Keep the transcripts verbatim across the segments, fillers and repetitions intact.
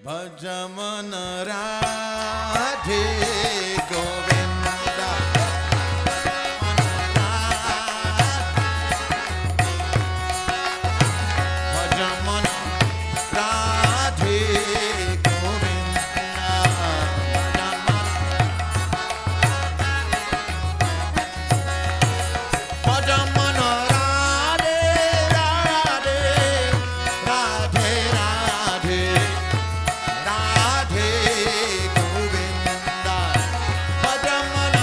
Bhajman Radhe Govinda Bhajman Radhe Govinda Bhajman Radhe Radhe Radhe Radhe Radhe Govinda Bhajman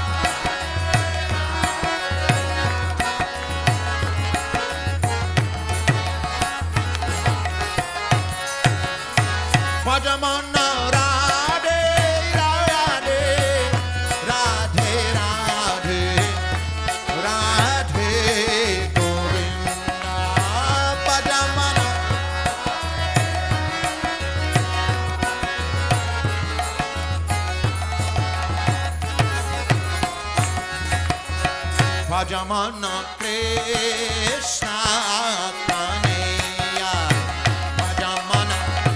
Bhajman Radhe Radhe Radhe Radhe Radhe Govinda Bhajman Bhajman Krishna Kanhaiya Bhajman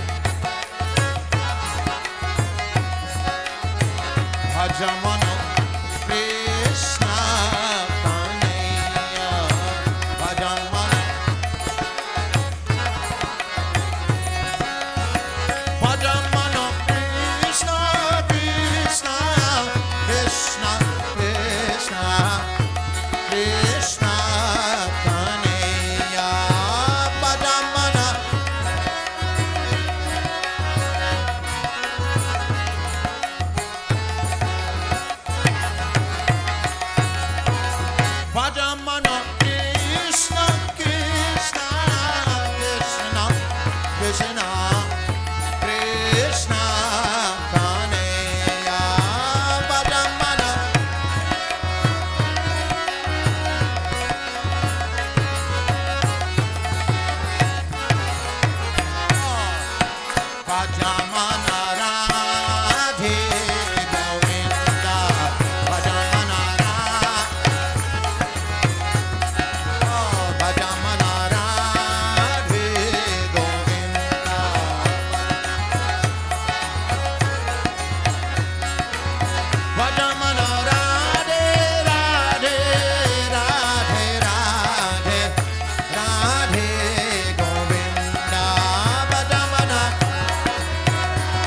Bhajman Krishna Kanhaiya Bhajman Bhajman Krishna Krishna Krishna Krishna Krishna Kanhaiya Bhajman Bhajman Krishna Krishna Krishna Krishna Krishna Kanhaiya Bhajman Bhajman Radhe Govinda Bhajman Bhajman Radhe Govinda Bhajman Radhe Radhe Radhe Radhe Radhe Govinda Bhajman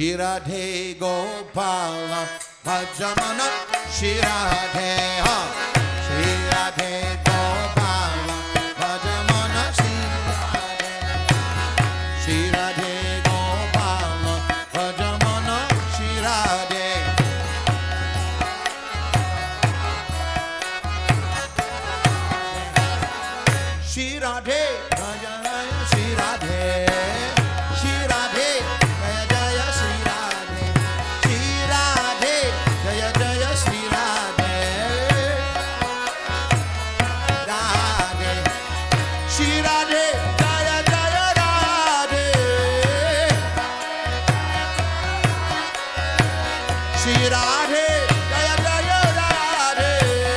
Shri Radhe Gopala Bhajamana Shri Radhe ha Shri Radhe Gopala Bhajamana Shri Radhe Shri Radhe Gopala Bhajamana Shri Radhe Shri Radhe Bhajamana Shri Radhe Shri Radhe Jaya Jaya Shri Radhe Shri Radhe Jaya Jaya Shri Radhe Radhe Shri Radhe Jaya Jaya Radhe Shri Radhe Jaya Jaya Radhe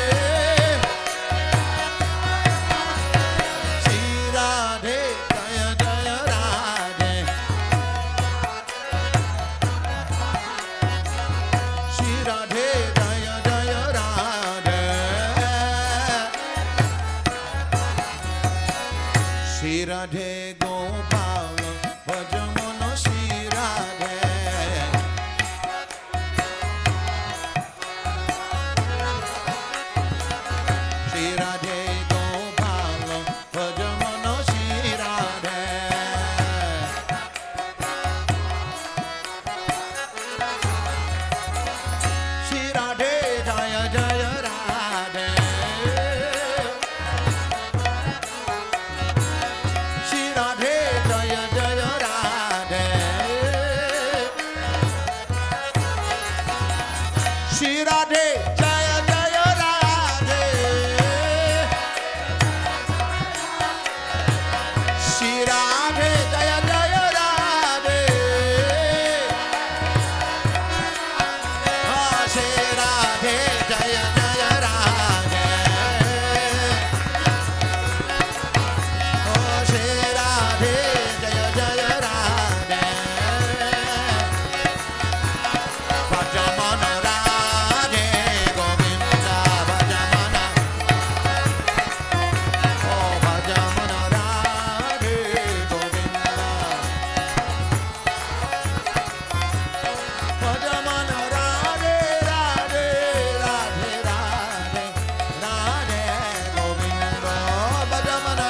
Shri Radhe Jaya Jaya Radhe Shri Radhe Jaya Jaya Radhe Shri Radhe Gopala Bhajamana Shri Radhe Shri Radhe Gopala Bhajamana Shri Radhe Shri Radhe Jaya Jaya Radhe Shri Radhe Jaya Jaya Radhe Shri Radhe Jaya Jaya Radhe Shri Radhe Jaya Jaya Radhe Ah, Shri Radhe Jaya Jaya Radhe Oh, Shri Radhe Jaya Jaya Radhe Bhajamana Radhe Govinda Bhajamana Oh, Bhajamana Radhe Govinda Bhajamana Radhe Radhe Radhe Radhe Radhe Govinda Bhajamana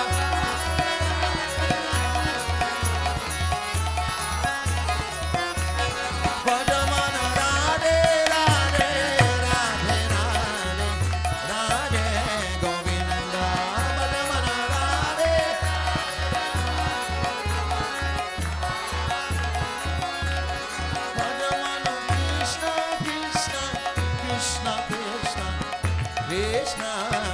Bhajamana Radhe Radhe Radhe Radhe Radhe Govinda Bhajamana Radhe Bhajamana Krishna Krishna Krishna Krishna Krishna